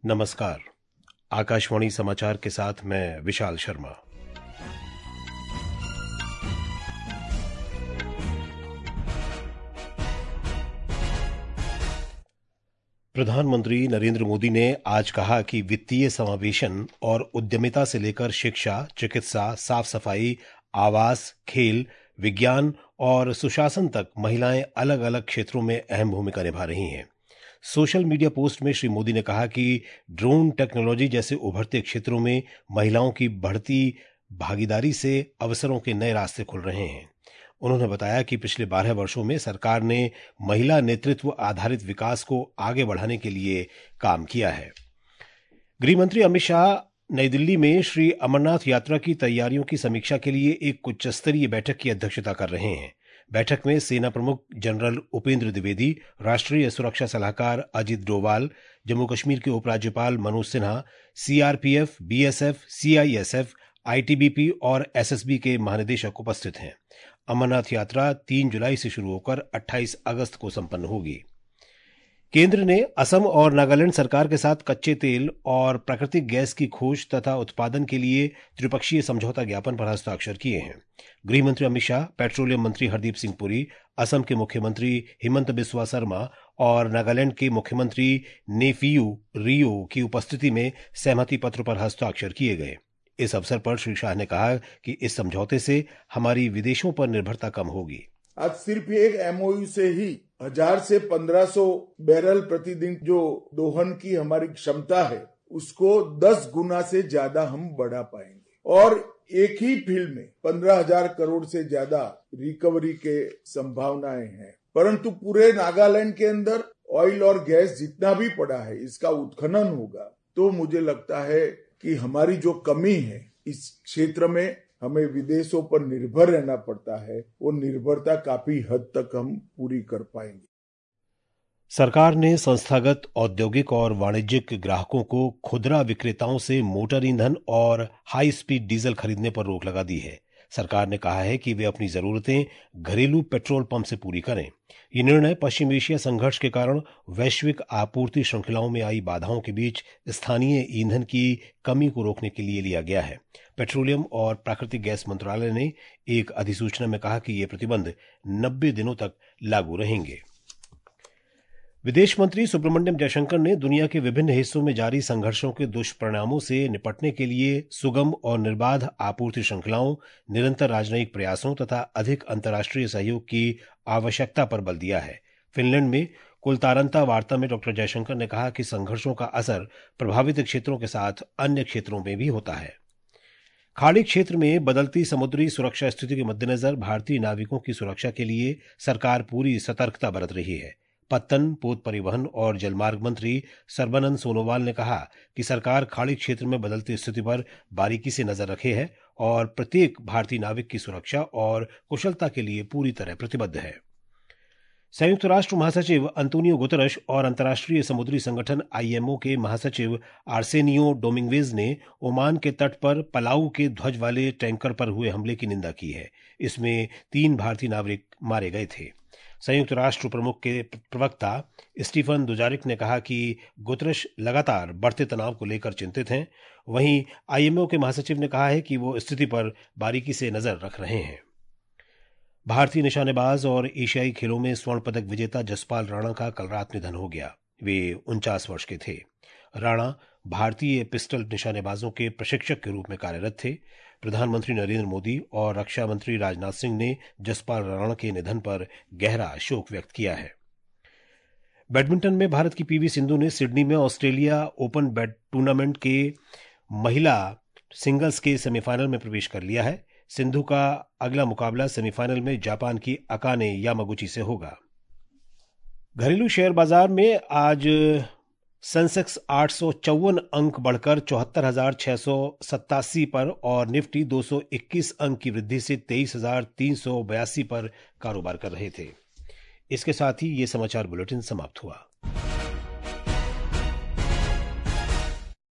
नमस्कार। आकाशवाणी समाचार के साथ मैं विशाल शर्मा। प्रधानमंत्री नरेंद्र मोदी ने आज कहा कि वित्तीय समावेशन और उद्यमिता से लेकर शिक्षा, चिकित्सा, साफ सफाई, आवास, खेल, विज्ञान और सुशासन तक महिलाएं अलग अलग क्षेत्रों में अहम भूमिका निभा रही हैं। सोशल मीडिया पोस्ट में श्री मोदी ने कहा कि ड्रोन टेक्नोलॉजी जैसे उभरते क्षेत्रों में महिलाओं की बढ़ती भागीदारी से अवसरों के नए रास्ते खुल रहे हैं। उन्होंने बताया कि पिछले 12 वर्षों में सरकार ने महिला नेतृत्व आधारित विकास को आगे बढ़ाने के लिए काम किया है। गृह मंत्री अमित शाह नई दिल्ली में श्री अमरनाथ यात्रा की तैयारियों की समीक्षा के लिए एक उच्च स्तरीय बैठक की अध्यक्षता कर रहे हैं। बैठक में सेना प्रमुख जनरल उपेंद्र द्विवेदी, राष्ट्रीय सुरक्षा सलाहकार अजित डोवाल, जम्मू कश्मीर के उपराज्यपाल Manoj Sinha, CRPF, BSF, CISF, ITBP और एसएसबी के महानिदेशक उपस्थित हैं। अमरनाथ यात्रा 3 जुलाई से शुरू होकर 28 अगस्त को संपन्न होगी। केंद्र ने असम और नागालैंड सरकार के साथ कच्चे तेल और प्राकृतिक गैस की खोज तथा उत्पादन के लिए त्रिपक्षीय समझौता ज्ञापन पर हस्ताक्षर किए हैं। गृह मंत्री अमित शाह, पेट्रोलियम मंत्री हरदीप सिंह पुरी, असम के मुख्यमंत्री हिमंत बिस्वा शर्मा और नागालैंड के मुख्यमंत्री नेफियू रियो की उपस्थिति में सहमति पत्र पर हस्ताक्षर किए गए। इस अवसर पर श्री शाह ने कहा कि इस समझौते से हमारी विदेशों पर निर्भरता कम होगी। आज सिर्फ एक एमओयू से ही 1000 से 1500 बैरल प्रतिदिन जो दोहन की हमारी क्षमता है उसको 10 गुना से ज्यादा हम बढ़ा पाएंगे और एक ही फील्ड में 15,000 करोड़ से ज्यादा रिकवरी के संभावनाएं हैं। परंतु पूरे नागालैंड के अंदर ऑयल और गैस जितना भी पड़ा है इसका उत्खनन होगा तो मुझे लगता है कि हमारी जो कमी है इस क्षेत्र में हमें विदेशों पर निर्भर रहना पड़ता है, वो निर्भरता काफी हद तक हम पूरी कर पाएंगे। सरकार ने संस्थागत औद्योगिक और वाणिज्यिक ग्राहकों को खुदरा विक्रेताओं से मोटर ईंधन और हाई स्पीड डीजल खरीदने पर रोक लगा दी है। सरकार ने कहा है कि वे अपनी जरूरतें घरेलू पेट्रोल पंप से पूरी करें। ये निर्णय पश्चिम एशिया संघर्ष के कारण वैश्विक आपूर्ति श्रृंखलाओं में आई बाधाओं के बीच स्थानीय ईंधन की कमी को रोकने के लिए लिया गया है। पेट्रोलियम और प्राकृतिक गैस मंत्रालय ने एक अधिसूचना में कहा कि ये प्रतिबंध 90 दिनों तक लागू रहेंगे। विदेश मंत्री सुब्रमण्यम जयशंकर ने दुनिया के विभिन्न हिस्सों में जारी संघर्षों के दुष्परिणामों से निपटने के लिए सुगम और निर्बाध आपूर्ति श्रृंखलाओं, निरंतर राजनयिक प्रयासों तथा अधिक अंतर्राष्ट्रीय सहयोग की आवश्यकता पर बल दिया है। फिनलैंड में कुलतारंता वार्ता में डॉक्टर जयशंकर ने कहा कि संघर्षों का असर प्रभावित क्षेत्रों के साथ अन्य क्षेत्रों में भी होता है। खाड़ी क्षेत्र में बदलती समुद्री सुरक्षा स्थिति के मद्देनजर भारतीय नाविकों की सुरक्षा के लिए सरकार पूरी सतर्कता बरत रही है। पत्तन, पोत परिवहन और जलमार्ग मंत्री सर्बानंद सोनोवाल ने कहा कि सरकार खाड़ी क्षेत्र में बदलती स्थिति पर बारीकी से नजर रखे है और प्रत्येक भारतीय नाविक की सुरक्षा और कुशलता के लिए पूरी तरह प्रतिबद्ध है। संयुक्त राष्ट्र महासचिव अंतोनियो गुतरश और अंतर्राष्ट्रीय समुद्री संगठन आईएमओ के महासचिव आर्सेनियो डोमिंगवेज ने ओमान के तट पर पलाऊ के ध्वज वाले टैंकर पर हुए हमले की निंदा की है। इसमें 3 भारतीय नागरिक मारे गए थे। संयुक्त राष्ट्र प्रमुख के प्रवक्ता स्टीफन दुजारिक ने कहा कि गुतरश लगातार बढ़ते तनाव को लेकर चिंतित हैं। वहीं आईएमओ के महासचिव ने कहा है कि वो स्थिति पर बारीकी से नजर रख रहे हैं। भारतीय निशानेबाज और एशियाई खेलों में स्वर्ण पदक विजेता जसपाल राणा का कल रात निधन हो गया। वे 49 वर्ष के थे। राणा भारतीय पिस्टल निशानेबाजों के प्रशिक्षक के रूप में कार्यरत थे। प्रधानमंत्री नरेंद्र मोदी और रक्षा मंत्री राजनाथ सिंह ने जसपाल राणा के निधन पर गहरा शोक व्यक्त किया है। बैडमिंटन में भारत की पीवी सिंधु ने सिडनी में ऑस्ट्रेलिया ओपन टूर्नामेंट के महिला सिंगल्स के सेमीफाइनल में प्रवेश कर लिया है। सिंधु का अगला मुकाबला सेमीफाइनल में जापान की अकाने यामागुची से होगा। घरेलू शेयर बाजार में आज सेंसेक्स 854 अंक बढ़कर 74,687 पर और निफ्टी 221 अंक की वृद्धि से 23,382 पर कारोबार कर रहे थे। इसके साथ ही ये समाचार बुलेटिन समाप्त हुआ।